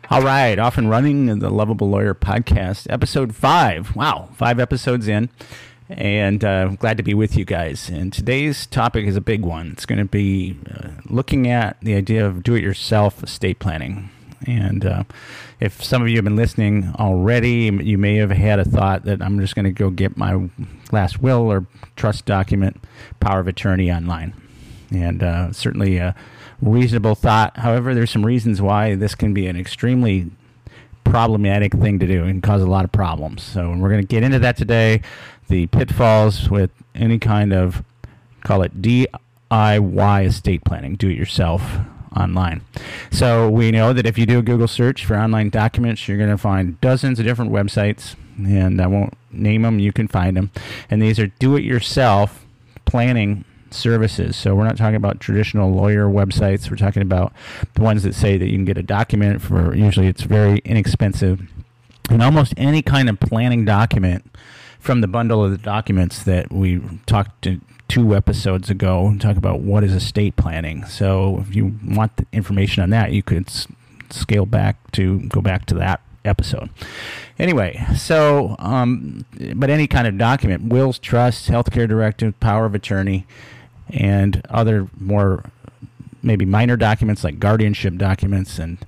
All right, off and running, the Lovable Lawyer podcast, episode 5. Wow, 5 episodes in, and glad to be with you guys. And today's topic is a big one. It's going to be looking at the idea of do-it-yourself estate planning. And if some of you have been listening already, you may have had a thought that I'm just going to go get my last will or trust document, power of attorney online. And certainly a reasonable thought. However, there's some reasons why this can be an extremely problematic thing to do and cause a lot of problems. So we're going to get into that today, the pitfalls with any kind of, call it DIY estate planning, do it yourself online. So we know that if you do a Google search for online documents, you're going to find dozens of different websites, and I won't name them, you can find them. And these are do-it-yourself planning services. So we're not talking about traditional lawyer websites. We're talking about the ones that say that you can get a document for, usually it's very inexpensive, and almost any kind of planning document from the bundle of the documents that we talked to 2 episodes ago, talk about what is estate planning. So if you want the information on that, you could go back to that episode. Anyway, so, but any kind of document, wills, trusts, healthcare directive, power of attorney, and other more maybe minor documents like guardianship documents and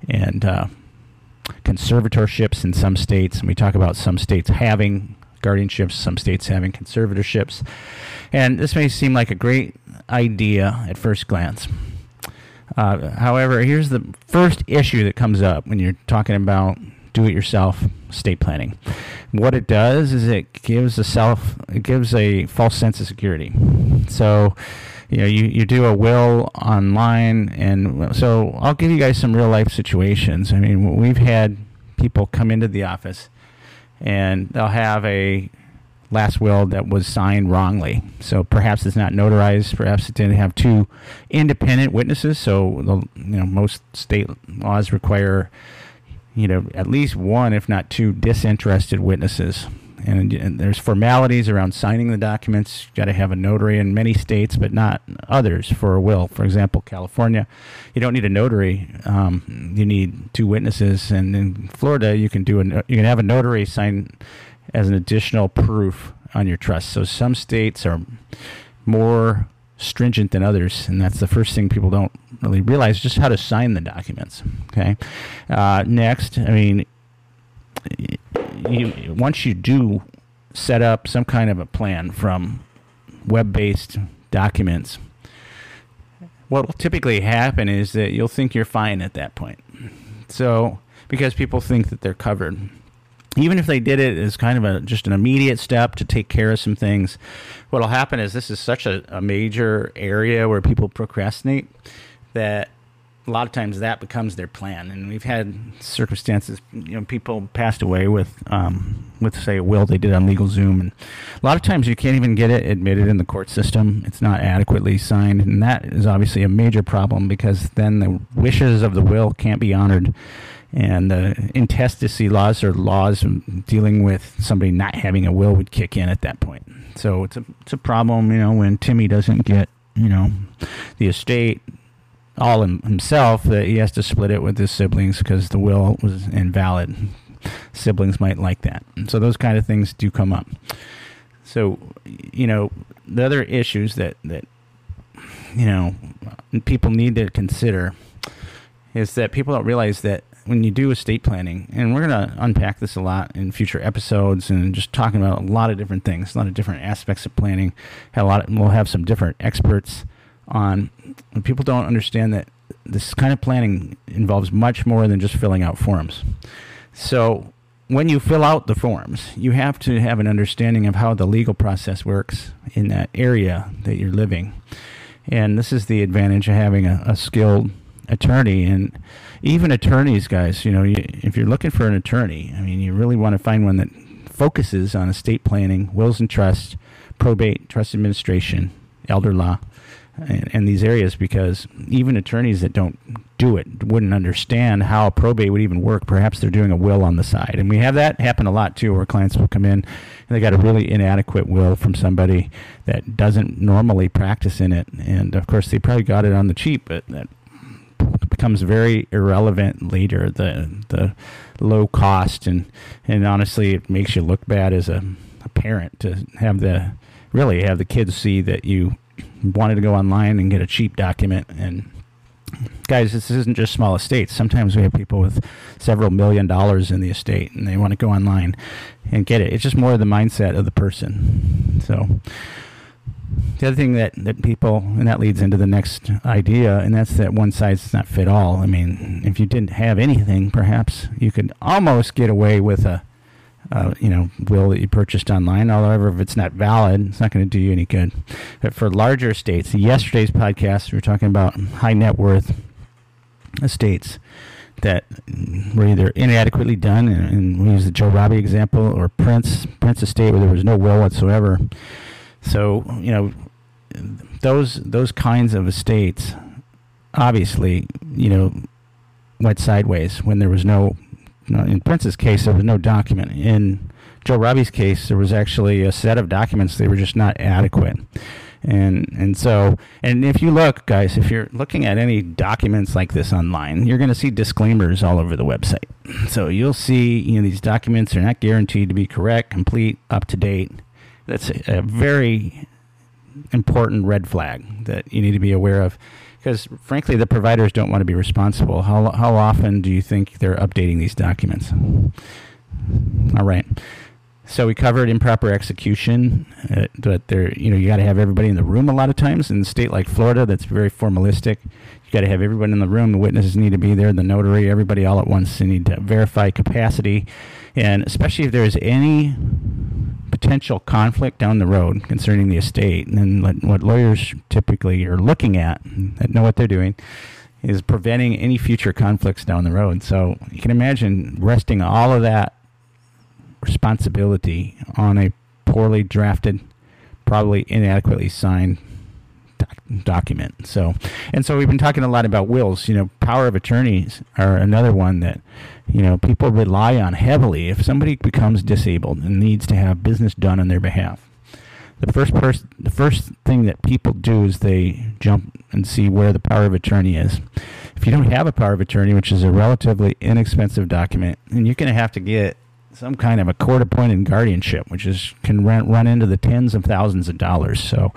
conservatorships in some states. And we talk about some states having guardianships, some states having conservatorships. And this may seem like a great idea at first glance. However, here's the first issue that comes up when you're talking about do-it-yourself estate planning. What it does is it gives a false sense of security. So, you do a will online, and so I'll give you guys some real-life situations. I mean, we've had people come into the office, and they'll have a last will that was signed wrongly. So perhaps it's not notarized. Perhaps it didn't have 2 independent witnesses. So most state laws require at least 1, if not 2, disinterested witnesses. And there's formalities around signing the documents. You've got to have a notary in many states, but not others for a will. For example, California, you don't need a notary. You need 2 witnesses. And in Florida, you can have a notary sign as an additional proof on your trust. So some states are more stringent than others, and that's the first thing people don't really realize, just how to sign the documents. Okay. Next, I mean, once you do set up some kind of a plan from web-based documents, what will typically happen is that you'll think you're fine at that point. So, because people think that they're covered. Even if they did it as kind of just an immediate step to take care of some things, what will happen is this is such a major area where people procrastinate that a lot of times that becomes their plan. And we've had circumstances, people passed away with say, a will they did on LegalZoom. And a lot of times you can't even get it admitted in the court system. It's not adequately signed. And that is obviously a major problem, because then the wishes of the will can't be honored. And intestacy laws, or laws dealing with somebody not having a will, would kick in at that point. So it's a problem, when Timmy doesn't get, the estate all himself, that he has to split it with his siblings because the will was invalid. Siblings might like that. And so those kind of things do come up. So, the other issues that people need to consider is that people don't realize that when you do estate planning, and we're going to unpack this a lot in future episodes, and just talking about a lot of different things, a lot of different aspects of planning. We'll have some different experts on. And people don't understand that this kind of planning involves much more than just filling out forms. So when you fill out the forms, you have to have an understanding of how the legal process works in that area that you're living. And this is the advantage of having a skilled attorney. And even attorneys, guys, if you're looking for an attorney, I mean, you really want to find one that focuses on estate planning, wills and trusts, probate, trust administration, elder law, and these areas, because even attorneys that don't do it wouldn't understand how a probate would even work. Perhaps they're doing a will on the side. And we have that happen a lot, too, where clients will come in and they got a really inadequate will from somebody that doesn't normally practice in it. And, of course, they probably got it on the cheap, but that becomes very irrelevant later. The low cost and honestly, it makes you look bad as a parent to have the kids see that you wanted to go online and get a cheap document. And guys, this isn't just small estates. Sometimes we have people with several $1 million in the estate, and they want to go online and get it. It's just more of the mindset of the person. So the other thing that people, and that leads into the next idea, and that's that one size does not fit all. I mean, if you didn't have anything, perhaps you could almost get away with a will that you purchased online. However, if it's not valid, it's not going to do you any good. But for larger estates, yesterday's podcast, we were talking about high net worth estates that were either inadequately done, and we use the Joe Robbie example, or Prince estate where there was no will whatsoever. So, those kinds of estates, obviously, went sideways when there was no. In Prince's case, there was no document. In Joe Robbie's case, there was actually a set of documents. They were just not adequate. And if you look, guys, if you're looking at any documents like this online, you're going to see disclaimers all over the website. So you'll see, these documents are not guaranteed to be correct, complete, up to date. That's a very important red flag that you need to be aware of. Because, frankly, the providers don't want to be responsible. How often do you think they're updating these documents? All right. So we covered improper execution. But you got to have everybody in the room a lot of times. In a state like Florida, that's very formalistic. You got to have everybody in the room. The witnesses need to be there, the notary, everybody all at once. They need to verify capacity. And especially if there's any potential conflict down the road concerning the estate, and then what lawyers typically are looking at, that know what they're doing, is preventing any future conflicts down the road. So you can imagine resting all of that responsibility on a poorly drafted, probably inadequately signed document. So we've been talking a lot about wills. Power of attorneys are another one that people rely on heavily. If somebody becomes disabled and needs to have business done on their behalf, the first thing that people do is they jump and see where the power of attorney is. If you don't have a power of attorney, which is a relatively inexpensive document, then you're going to have to get some kind of a court-appointed guardianship, which can run into the tens of thousands of dollars. So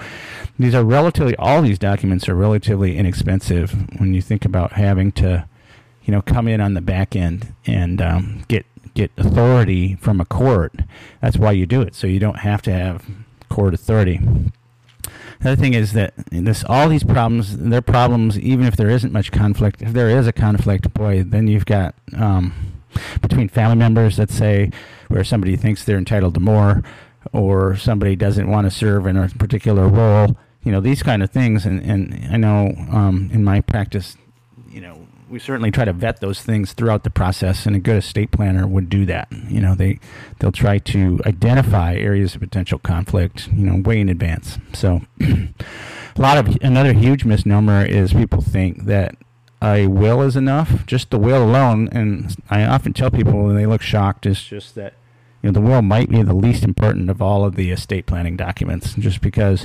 all these documents are relatively inexpensive when you think about having to, come in on the back end and get authority from a court. That's why you do it, so you don't have to have court authority. The other thing is that all these problems, they're problems even if there isn't much conflict. If there is a conflict, boy, then you've got between family members, let's say, where somebody thinks they're entitled to more, or somebody doesn't want to serve in a particular role, these kind of things. And I know in my practice, we certainly try to vet those things throughout the process, and a good estate planner would do that. They'll try to identify areas of potential conflict, way in advance. So another huge misnomer is people think that a will is enough, just the will alone. And I often tell people when they look shocked, it's just that the will might be the least important of all of the estate planning documents, just because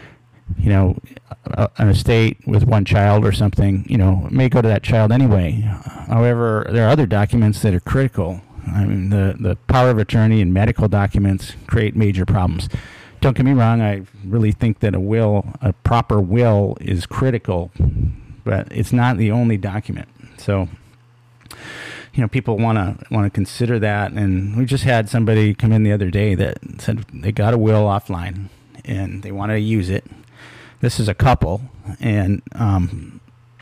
an estate with one child or something, may go to that child anyway. However, there are other documents that are critical. I mean, the power of attorney and medical documents create major problems. Don't get me wrong, I really think that a proper will is critical, but it's not the only document. So, people want to consider that. And we just had somebody come in the other day that said they got a will offline and they wanted to use it. This is a couple, and and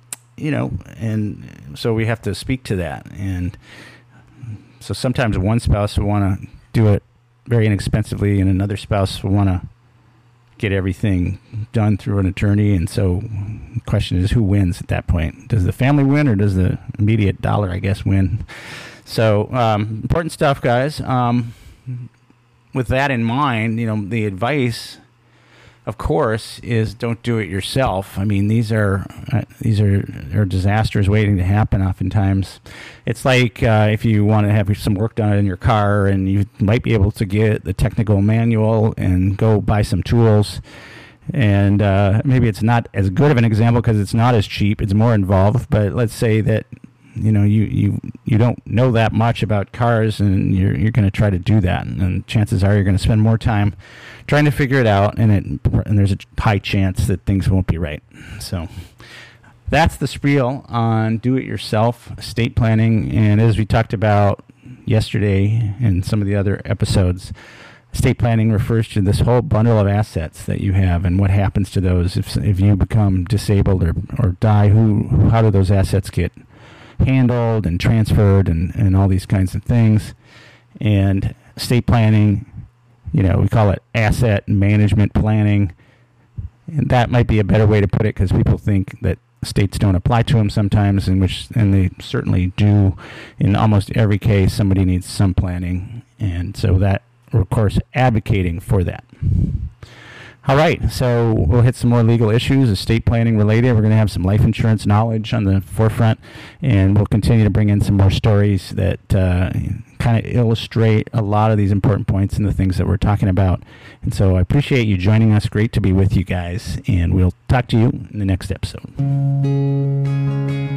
so we have to speak to that. And so sometimes one spouse will want to do it very inexpensively, and another spouse will want to get everything done through an attorney. And so the question is, who wins at that point? Does the family win, or does the immediate dollar, I guess, win? So important stuff, guys. With that in mind, the advice, of course, is don't do it yourself. I mean, these are disasters waiting to happen oftentimes. It's like if you want to have some work done in your car, and you might be able to get the technical manual and go buy some tools, And maybe it's not as good of an example because it's not as cheap. It's more involved. But let's say that you don't know that much about cars, and you're going to try to do that, and chances are you're going to spend more time trying to figure it out, and there's a high chance that things won't be right. So that's the spiel on do-it-yourself estate planning. And as we talked about yesterday in some of the other episodes, estate planning refers to this whole bundle of assets that you have and what happens to those if you become disabled or die. How do those assets get handled and transferred and all these kinds of things. And estate planning, we call it asset management planning. And that might be a better way to put it because people think that estates don't apply to them sometimes, and they certainly do. In almost every case, somebody needs some planning. And so that, we're, of course, advocating for that. All right, so we'll hit some more legal issues, estate planning related. We're going to have some life insurance knowledge on the forefront, and we'll continue to bring in some more stories that kind of illustrate a lot of these important points and the things that we're talking about. And so I appreciate you joining us. Great to be with you guys, and we'll talk to you in the next episode.